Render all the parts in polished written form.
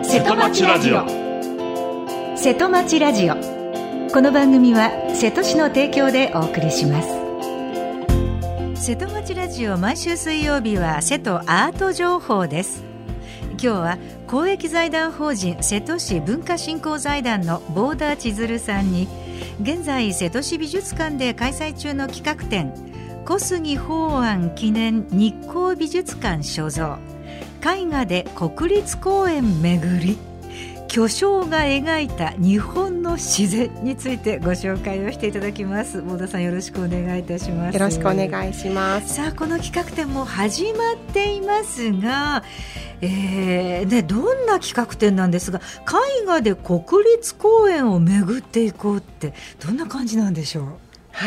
瀬戸町ラジオ。 瀬戸町ラジオ。この番組は瀬戸市の提供でお送りします。瀬戸町ラジオ、毎週水曜日は瀬戸アート情報です。今日は公益財団法人瀬戸市文化振興財団の坊田千鶴さんに、現在瀬戸市美術館で開催中の企画展、小杉法案記念日光美術館所蔵、絵画で国立公園巡り、巨匠が描いた日本の自然についてご紹介をしていただきます。坊田さん、よろしくお願いいたします。 よろしくお願いします。 さあ、この企画展も始まっていますが、どんな企画展なんですが、絵画で国立公園を巡っていこうってどんな感じなんでしょう。 はい、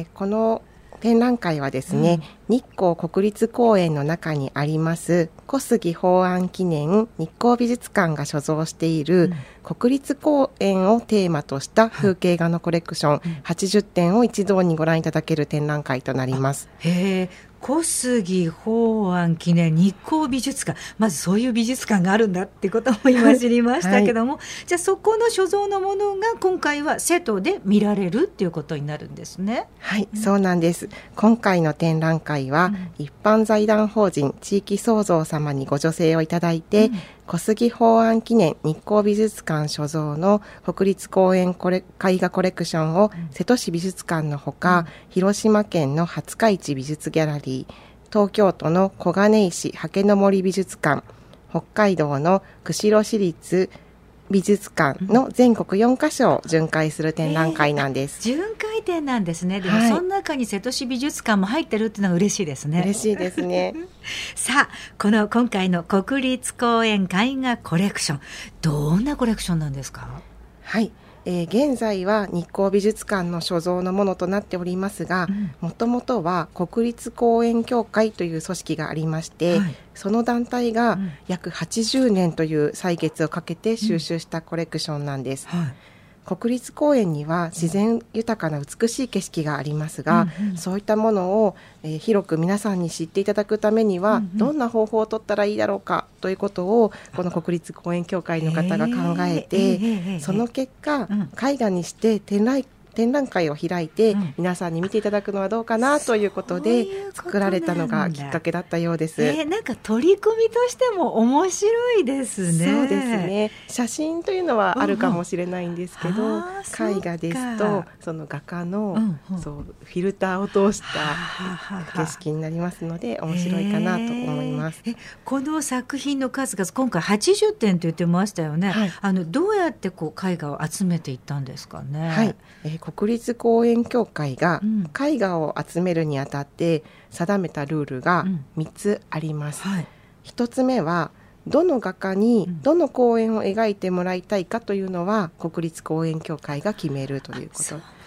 この展覧会はですね、日光国立公園の中にあります小杉法案記念日光美術館が所蔵している国立公園をテーマとした風景画のコレクション80点を一堂にご覧いただける展覧会となります。 小杉法案記念日光美術館、まずそういう美術館があるんだってことも今知りましたけども、じゃあそこの所蔵のものが今回は瀬戸で見られるっていうことになるんですね。 はい、そうなんです。今回の展覧会は、一般財団法人地域創造様にご助成をいただいて、小杉法案記念日光美術館所蔵の国立公園絵画コレクションを瀬戸市美術館のほか、広島県の廿日市美術ギャラリー、東京都の小金井市刷の森美術館、北海道の釧路市立美術館の全国4カ所を巡回する展覧会なんです。 巡回展なんですね。でも、その中に瀬戸市美術館も入ってるっていうのは嬉しいですね。 嬉しいですね。 さあ、この今回の国立公園絵画コレクション、どんなコレクションなんですか？ はい、現在は日光美術館の所蔵のものとなっておりますが、もともとは国立公園協会という組織がありまして、その団体が約80年という歳月をかけて収集したコレクションなんです。国立公園には自然豊かな美しい景色がありますが、そういったものを、広く皆さんに知っていただくためには、どんな方法を取ったらいいだろうかということをこの国立公園協会の方が考えて、その結果、絵画にして展覧会を開いて、皆さんに見ていただくのはどうかなということで作られたのがきっかけだったようです。 なんか取り組みとしても面白いですね。 そうですね。写真というのはあるかもしれないんですけど、絵画ですとその画家の、そうフィルターを通した景色になりますので面白いかなと思います。 この作品の数々、今回80点と言ってましたよね。どうやって絵画を集めていったんですかね。 国立公園協会が絵画を集めるにあたって定めたルールが3つあります。1つ目は、どの画家にどの公園を描いてもらいたいかというのは国立公園協会が決めるということ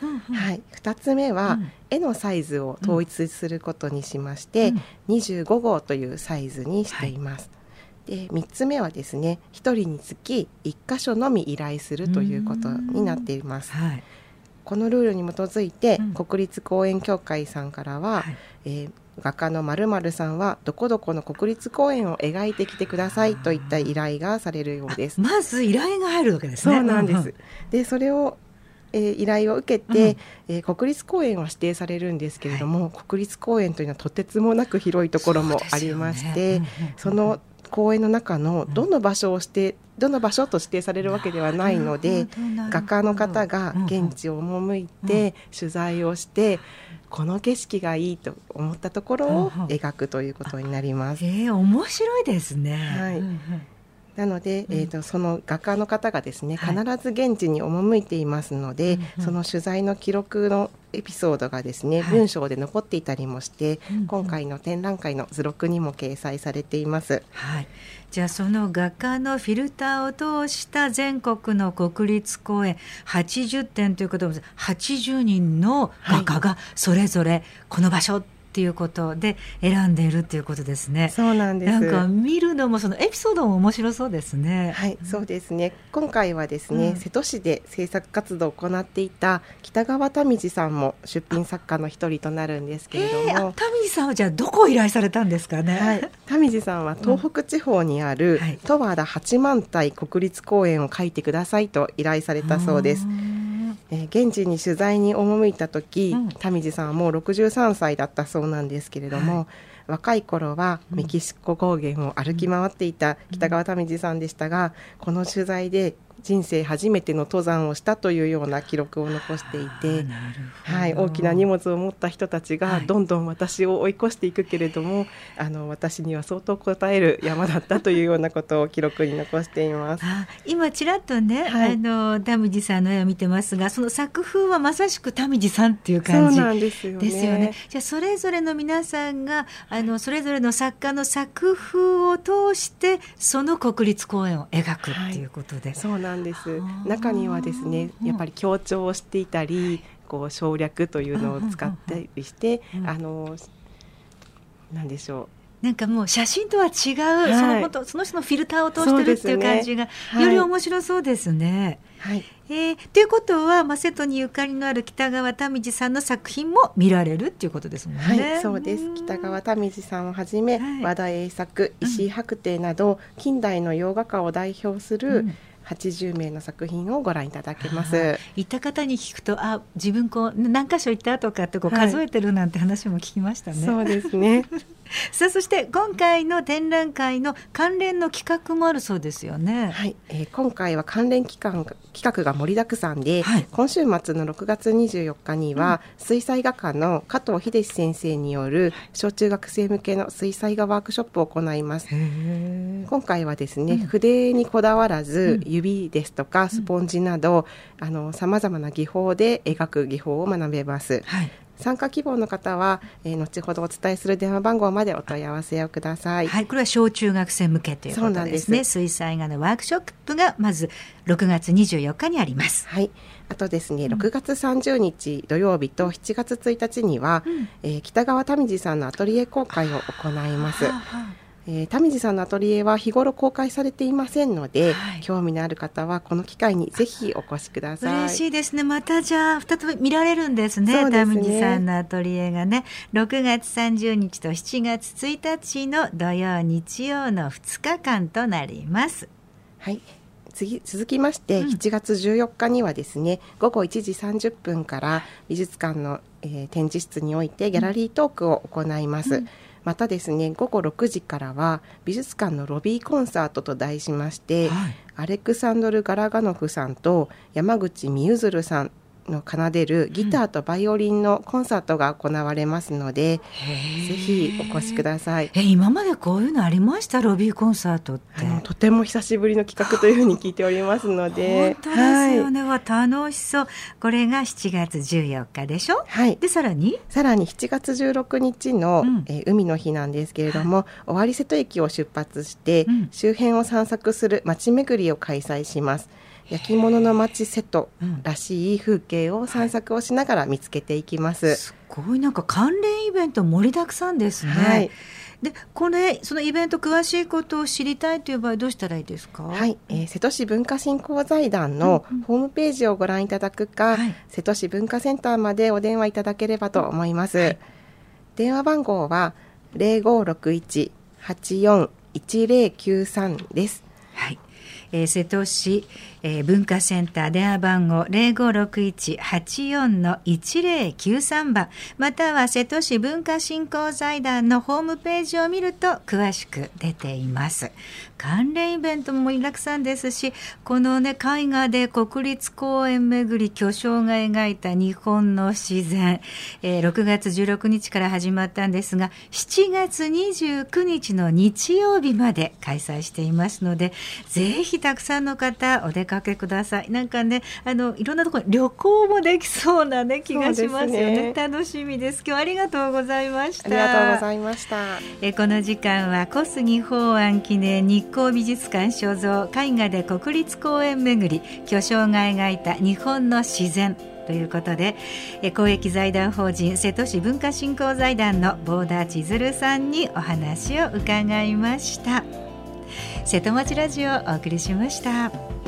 。2つ目は、絵のサイズを統一することにしまして、25号というサイズにしています。で、3つ目はですね、1人につき1箇所のみ依頼するということになっています。このルールに基づいて、国立公園協会さんからは、画家の〇〇さんはどこどこの国立公園を描いてきてくださいといった依頼がされるようです。 まず依頼が入るわけですね。 そうなんです。で、それを依頼を受けて、国立公園は指定されるんですけれども、国立公園というのはとてつもなく広いところもありまして、その公園の中のどの場所と指定されるわけではないので、画家の方が現地を赴いて取材をして、この景色がいいと思ったところを描くということになります。 面白いですね。 なので、その画家の方がですね、必ず現地に赴いていますので、その取材の記録のエピソードがですね、文章で残っていたりもして、今回の展覧会の図録にも掲載されています。 じゃあ、その画家のフィルターを通した全国の国立公園80点ということで、80人の画家がそれぞれこの場所っっていうことで選んでいるっていうことですね。 そうなんです。 なんか見るのもそのエピソードも面白そうですね。 はい、そうですね。今回はですね、瀬戸市で制作活動を行っていた北川民次さんも出品作家の一人となるんですけれども、 民次さんはじゃあどこを依頼されたんですかね。 はい、民次さんは東北地方にある十和田八幡平国立公園を描いてくださいと依頼されたそうです。現地に取材に赴いた時、民次さんはもう63歳だったそうなんですけれども、若い頃はメキシコ高原を歩き回っていた北川民次さんでしたが、この取材で人生初めての登山をしたというような記録を残していて、はい、大きな荷物を持った人たちがどんどん私を追い越していくけれども、私には相当応える山だったというようなことを記録に残しています。 今ちらっとね、民次さんの絵を見てますが、その作風はまさしく民次さんっていう感じですよね。じゃあそれぞれの皆さんがそれぞれの作家の作風を通してその国立公園を描くっていうことで、 そうなんです。中にはですね、やっぱり強調をしていたり、こう省略というのを使ったりして、なんでしょう、 なんかもう写真とは違う、その人のフィルターを通してるっていう感じが、より面白そうですね。ということは、瀬戸にゆかりのある北川民次さんの作品も見られるっていうことですもんね。 そうです。北川民次さんをはじめ、和田栄作、石井白帝など近代の洋画家を代表する80名の作品をご覧いただけます。 行った方に聞くと、自分何箇所行ったとかって数えてるなんて話も聞きましたね。 そうですね。 さあ、そして今回の展覧会の関連の企画もあるそうですよね。 今回は関連企画が盛りだくさんで、今週末の6月24日には、水彩画家の加藤秀史先生による小中学生向けの水彩画ワークショップを行います。今回はですね、筆にこだわらず、指ですとかスポンジなどさまざまな技法で描く技法を学べます。参加希望の方は、後ほどお伝えする電話番号までお問い合わせをください。 これは小中学生向けということですね。水彩画のワークショップがまず6月24日にあります。 あとですね、6月30日土曜日と7月1日には、北川民次さんのアトリエ公開を行います。民次さんのアトリエは日頃公開されていませんので、興味のある方はこの機会にぜひお越しください。 嬉しいですね。またじゃあ再び見られるんですね。民次さんのアトリエがね、6月30日と7月1日の土曜日曜の2日間となります。 続きまして、7月14日にはですね、午後1時30分から美術館の、展示室においてギャラリートークを行います。またですね、午後6時からは美術館のロビーコンサートと題しまして、アレクサンドル・ガラガノフさんと山口美ゆずるさんの奏でるギターとバイオリンのコンサートが行われますので、ぜひお越しください。 今までこういうのありました？ロビーコンサートって。 とても久しぶりの企画というふうに聞いておりますので。 本当ですよね。楽しそう。これが7月14日でしょ。でさらに 7月16日の、海の日なんですけれども、尾張瀬戸駅を出発して、周辺を散策する街巡りを開催します。焼き物の町瀬戸らしい風景を散策をしながら見つけていきます。 すごいなんか関連イベント盛りだくさんですね。でそのイベント詳しいことを知りたいという場合どうしたらいいですか？ 瀬戸市文化振興財団のホームページをご覧いただくか、瀬戸市文化センターまでお電話いただければと思います。電話番号は 0561-841093 です。 瀬戸市、文化センター電話番号 0561-84-1093 番、または瀬戸市文化振興財団のホームページを見ると詳しく出ています。関連イベントも盛りだくさんですし、このね、絵画で国立公園巡り、巨匠が描いた日本の自然、6月16日から始まったんですが、7月29日の日曜日まで開催していますので、ぜひたくさんの方お出かけください。なんかね、いろんなところ旅行もできそうなね、気がしますよね。楽しみです。今日はありがとうございました。 ありがとうございました。 この時間は小杉法案記念日光美術館所蔵絵画で国立公園巡り、巨匠が描いた日本の自然ということで、公益財団法人瀬戸市文化振興財団の坊田千鶴さんにお話を伺いました。瀬戸町ラジオをお送りしました。